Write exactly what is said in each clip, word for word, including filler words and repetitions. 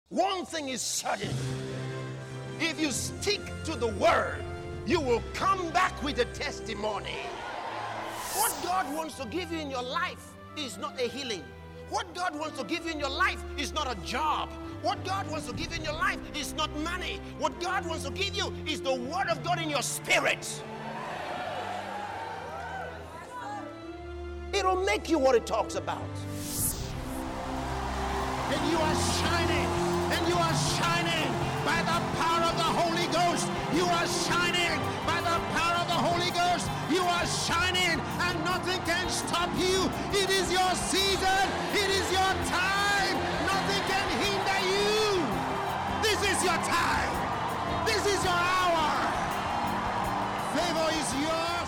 One thing is certain. If you stick to the word, you will come back with a testimony. What God wants to give you in your life is not a healing. What God wants to give you in your life is not a job. What God wants to give you in your life is not money. What God wants to give you is the word of God in your spirit. It'll make you what it talks about. And you are shining, and you are shining by the power of the Holy Ghost. You are shining by the power of the Holy Ghost. You are shining, and nothing can stop you. It is your season. It is your time. Nothing can hinder you. This is your time. This is your hour. Favor is yours.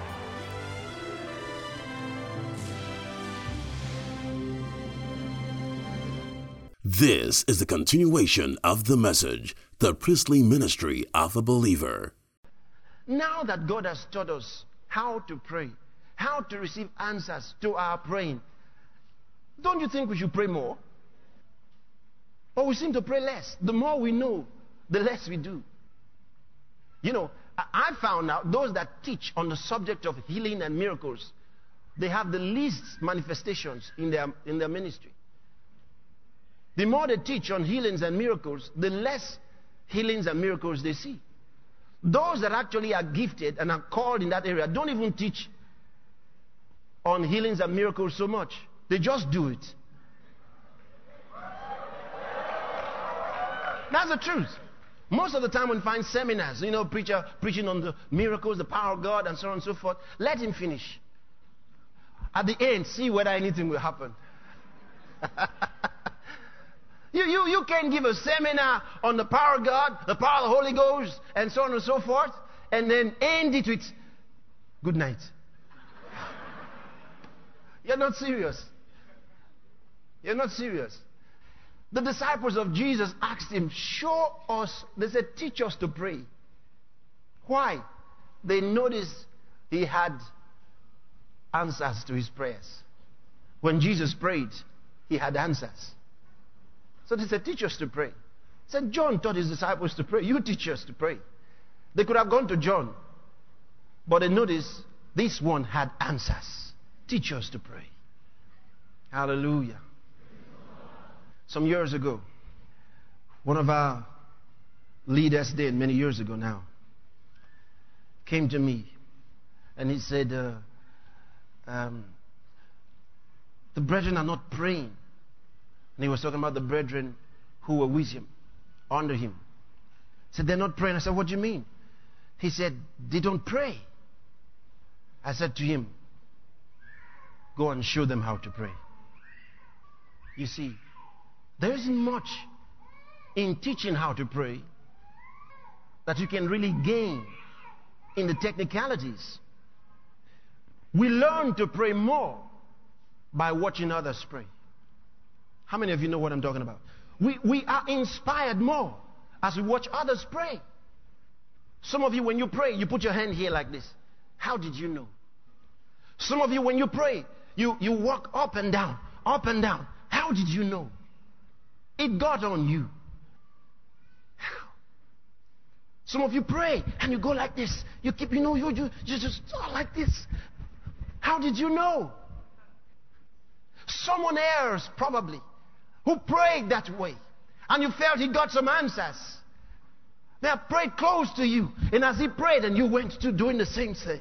This is the continuation of the message, the priestly ministry of a believer. Now that God has taught us how to pray, how to receive answers to our praying, don't you think we should pray more? Or we seem to pray less. The more we know, the less we do. You know, I found out those that teach on the subject of healing and miracles, they have the least manifestations in their, in their ministry. The more they teach on healings and miracles, the less healings and miracles they see. Those that actually are gifted and are called in that area don't even teach on healings and miracles so much. They just do it. That's the truth. Most of the time when you find seminars, you know, preacher preaching on the miracles, the power of God, and so on and so forth, let him finish. At the end, see whether anything will happen. You, you, you can't give a seminar on the power of God, the power of the Holy Ghost, and so on and so forth, and then end it with, good night. You're not serious. You're not serious. The disciples of Jesus asked him, show us, they said, teach us to pray. Why? They noticed he had answers to his prayers. When Jesus prayed, he had answers. So they said, teach us to pray. He said, John taught his disciples to pray. You teach us to pray. They could have gone to John. But they noticed this one had answers. Teach us to pray. Hallelujah. Some years ago, one of our leaders did, many years ago now, came to me. And he said, uh, um, the brethren are not praying. And he was talking about the brethren who were with him, under him. He said, they're not praying. I said, what do you mean? He said, they don't pray. I said to him, go and show them how to pray. You see, there isn't much in teaching how to pray that you can really gain in the technicalities. We learn to pray more by watching others pray. How many of you know what I'm talking about? We, we are inspired more as we watch others pray. Some of you, when you pray, you put your hand here like this. How did you know? Some of you, when you pray, you, you walk up and down, up and down. How did you know? It got on you. How? Some of you pray and you go like this. You keep, you know, you, you, you just oh, like this. How did you know? Someone else, probably, who prayed that way, and you felt he got some answers. They have prayed close to you, and as he prayed, and you went to doing the same thing.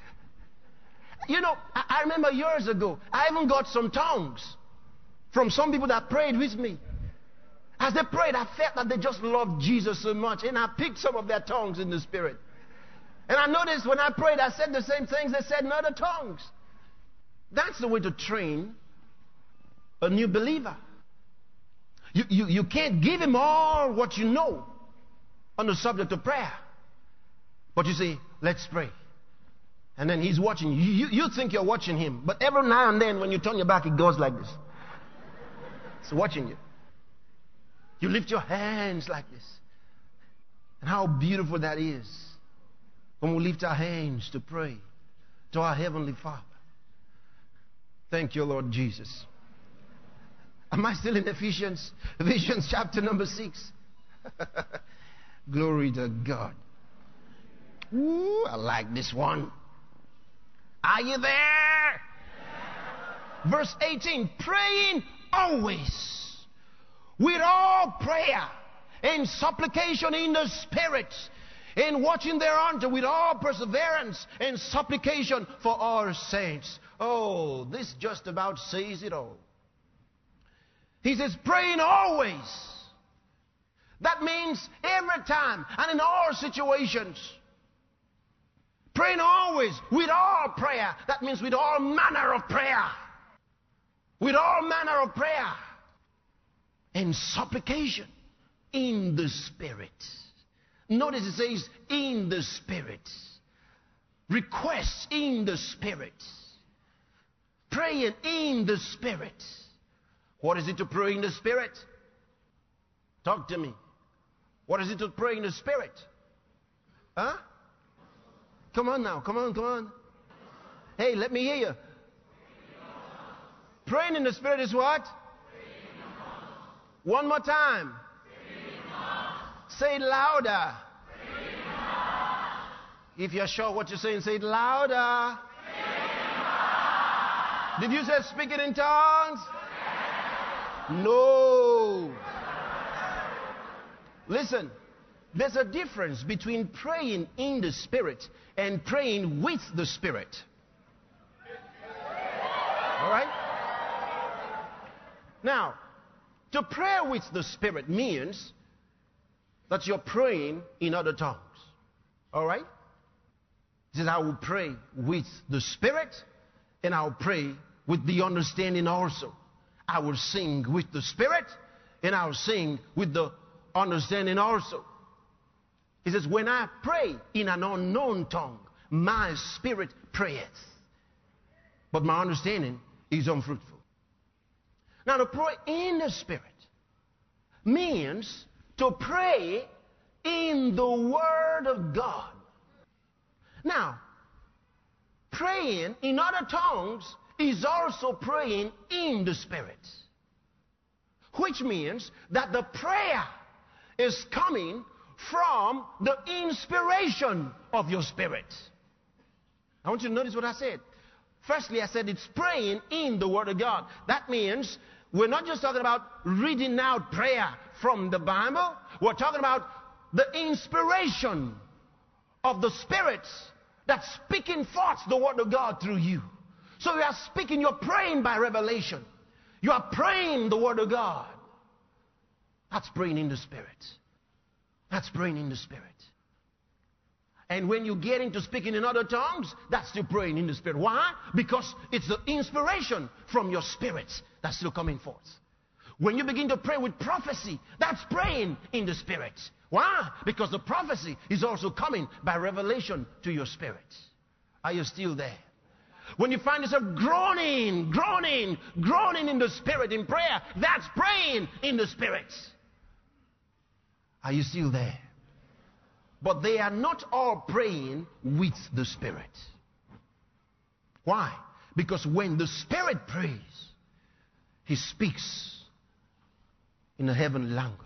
You know, I, I remember years ago, I even got some tongues from some people that prayed with me. As they prayed, I felt that they just loved Jesus so much, and I picked some of their tongues in the spirit. And I noticed when I prayed, I said the same things they said in other tongues. That's the way to train a new believer. You, you, you can't give him all what you know on the subject of prayer. But you say, let's pray. And then he's watching you. You, you think you're watching him. But every now and then when you turn your back, it goes like this. It's watching you. You lift your hands like this. And how beautiful that is when we lift our hands to pray to our Heavenly Father. Thank you, Lord Jesus. Am I still in Ephesians? Ephesians chapter number six. Glory to God. Ooh, I like this one. Are you there? Verse eighteen, praying always with all prayer and supplication in the Spirit, and watching thereunto with all perseverance and supplication for our saints. Oh, this just about says it all. He says, praying always. That means every time and in all situations. Praying always with all prayer. That means with all manner of prayer. With all manner of prayer. And supplication in the Spirit. Notice it says in the Spirit. Requests in the Spirit. Praying in the Spirit. What is it to pray in the Spirit? Talk to me. What is it to pray in the Spirit? Huh? Come on now. Come on, come on. Hey, let me hear you. Praying in the Spirit is what? One more time. Say it louder. If you're sure what you're saying, say it louder. Did you say speak it in tongues? No. Listen, there's a difference between praying in the Spirit and praying with the Spirit. All right? Now, to pray with the Spirit means that you're praying in other tongues. All right? He says, I will pray with the Spirit, and I'll pray with the understanding also. I will sing with the Spirit, and I'll sing with the understanding also. He says, when I pray in an unknown tongue, my spirit prayeth, but my understanding is unfruitful. Now, to pray in the Spirit means to pray in the Word of God. Now, praying in other tongues is also praying in the Spirit, which means that the prayer is coming from the inspiration of your spirit. I want you to notice what I said. Firstly, I said it's praying in the Word of God. That means we're not just talking about reading out prayer from the Bible. We're talking about the inspiration of the Spirit that's speaking forth the Word of God through you. So you are speaking, you're praying by revelation. You are praying the Word of God. That's praying in the Spirit. That's praying in the Spirit. And when you get into speaking in other tongues, that's still praying in the Spirit. Why? Because it's the inspiration from your spirit that's still coming forth. When you begin to pray with prophecy, that's praying in the Spirit. Why? Because the prophecy is also coming by revelation to your spirit. Are you still there? When you find yourself groaning, groaning, groaning in the Spirit in prayer, that's praying in the Spirit. Are you still there? But they are not all praying with the Spirit. Why? Because when the Spirit prays, He speaks in a heavenly language.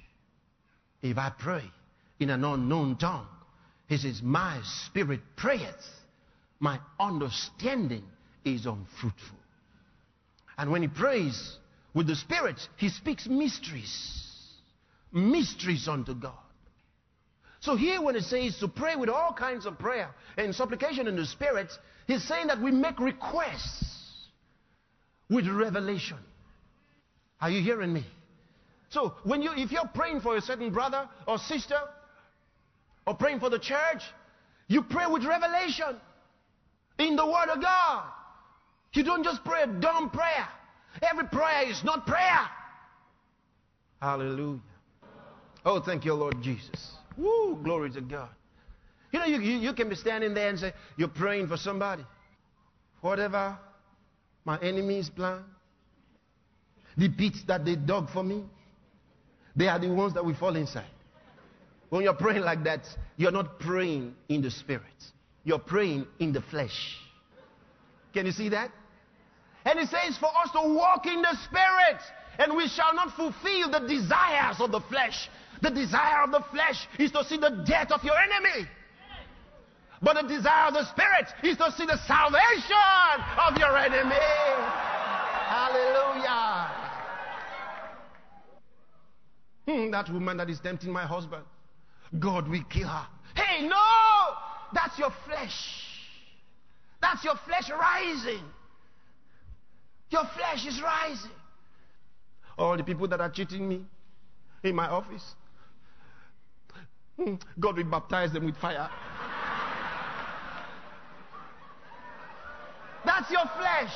If I pray in an unknown tongue, He says, my spirit prayeth, my understanding is unfruitful. And when He prays with the Spirit, He speaks mysteries. Mysteries unto God. So here when it says to pray with all kinds of prayer and supplication in the Spirit, He's saying that we make requests with revelation. Are you hearing me? So when you, if you're praying for a certain brother or sister, or praying for the church, you pray with revelation in the Word of God. You don't just pray a dumb prayer. Every prayer is not prayer. Hallelujah. Oh, thank you, Lord Jesus. Woo, glory to God. You know, you, you, you can be standing there and say, you're praying for somebody. Whatever my enemies plan, the pits that they dug for me, they are the ones that will fall inside. When you're praying like that, you're not praying in the Spirit. You're praying in the flesh. Can you see that? And it says for us to walk in the Spirit. And we shall not fulfill the desires of the flesh. The desire of the flesh is to see the death of your enemy. But the desire of the Spirit is to see the salvation of your enemy. Hallelujah. Hmm, that woman that is tempting my husband, God will kill her. Hey, no! That's your flesh. That's your flesh rising. Your flesh is rising. All the people that are cheating me in my office, hmm, God will baptize them with fire. That's your flesh.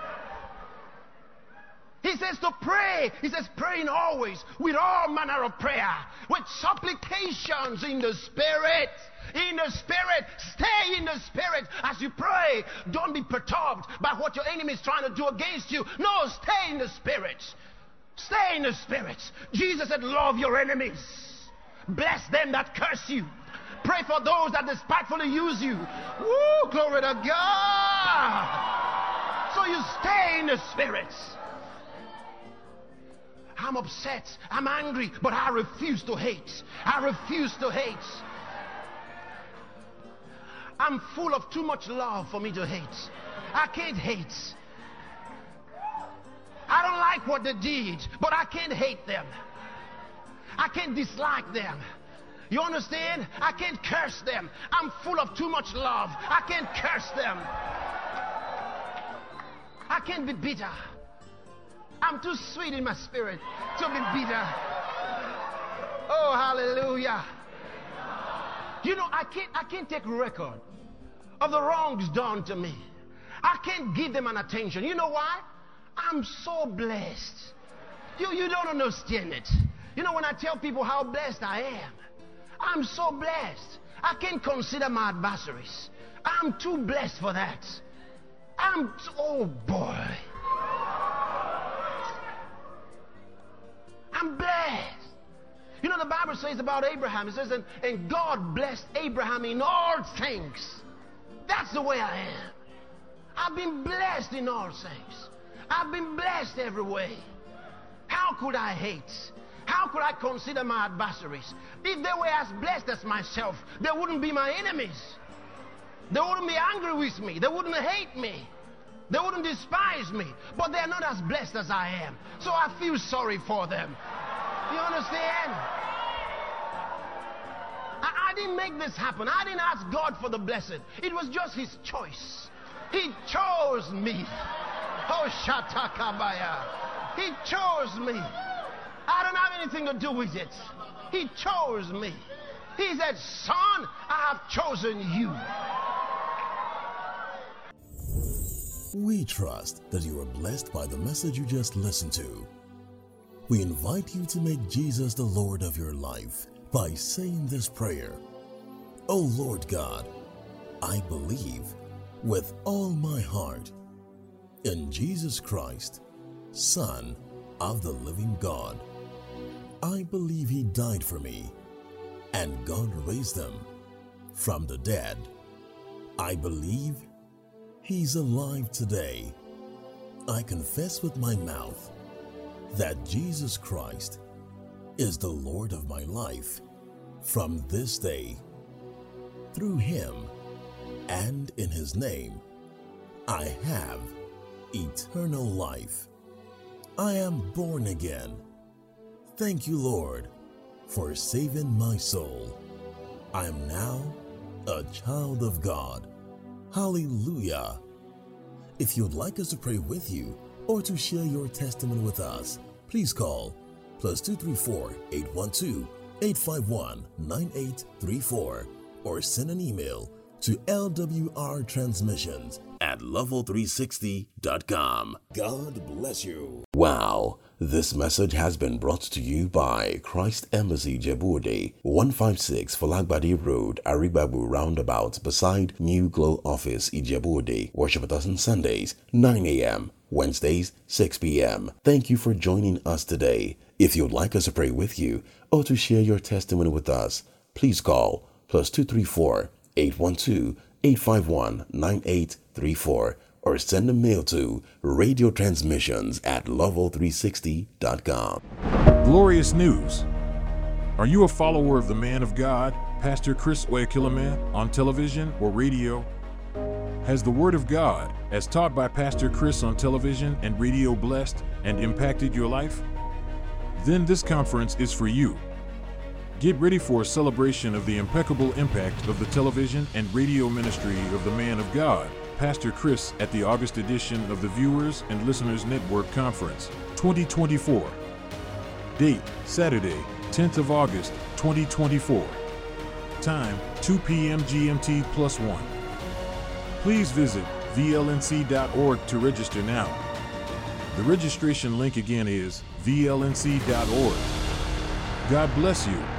He says to pray. He says praying always with all manner of prayer, with supplications in the Spirit. In the Spirit. Stay in the Spirit as you pray. Don't be perturbed by what your enemy is trying to do against you. No, stay in the Spirit. Stay in the Spirit. Jesus said, love your enemies. Bless them that curse you. Pray for those that despitefully use you. Woo, glory to God. So you stay in the Spirit. I'm upset. I'm angry. But I refuse to hate. I refuse to hate. I'm full of too much love for me to hate. I can't hate. I don't like what they did, but I can't hate them. I can't dislike them. You understand? I can't curse them. I'm full of too much love. I can't curse them. I can't be bitter. I'm too sweet in my spirit to be bitter. Oh, hallelujah. You know, I can't, I can't take record of the wrongs done to me. I can't give them an attention. You know why? I'm so blessed. You, you don't understand it. You know, when I tell people how blessed I am, I'm so blessed. I can't consider my adversaries. I'm too blessed for that. I'm, t- oh boy. I'm blessed. You know, the Bible says about Abraham, it says, and, and God blessed Abraham in all things. That's the way I am. I've been blessed in all things. I've been blessed every way. How could I hate? How could I consider my adversaries? If they were as blessed as myself, they wouldn't be my enemies. They wouldn't be angry with me. They wouldn't hate me. They wouldn't despise me. But they're not as blessed as I am. So I feel sorry for them. You understand? I, I didn't make this happen. I didn't ask God for the blessing. It was just His choice. He chose me. Oh, Shatakabaya. He chose me. I don't have anything to do with it. He chose me. He said, son, I have chosen you. We trust that you are blessed by the message you just listened to. We invite you to make Jesus the Lord of your life by saying this prayer. O Lord God, I believe with all my heart in Jesus Christ, Son of the living God. I believe He died for me, and God raised Him from the dead. I believe He's alive today. I confess with my mouth that Jesus Christ is the Lord of my life from this day. Through Him and in His name, I have eternal life. I am born again. Thank you, Lord, for saving my soul. I am now a child of God. Hallelujah. If you'd like us to pray with you or to share your testimony with us, please call plus two three four, eight one two, eight five one, nine eight three four or send an email to L W R transmissions at level three sixty dot com. God bless you. Wow. This message has been brought to you by Christ Embassy Ijebu-Ode, one fifty-six Falagbadi Road, Aribabu Roundabout, beside New Glow Office, Ijebu-Ode. Worship with us on Sundays, nine a.m., Wednesdays, six p.m. Thank you for joining us today. If you'd like us to pray with you or to share your testimony with us, please call plus two three four, eight one two, eight five one, nine eight three four or or send a mail to radio transmissions at lovell three sixty dot com. Glorious news. Are you a follower of the man of God, Pastor Chris Oyakhilome, on television or radio? Has the Word of God, as taught by Pastor Chris on television and radio, blessed and impacted your life? Then this conference is for you. Get ready for a celebration of the impeccable impact of the television and radio ministry of the man of God, Pastor Chris, at the August edition of the Viewers and Listeners Network Conference twenty twenty-four. Date, Saturday, tenth of August, twenty twenty-four. Time, two p.m. G M T plus one. Please visit V L N C dot org to register now. The registration link again is V L N C dot org. God bless you.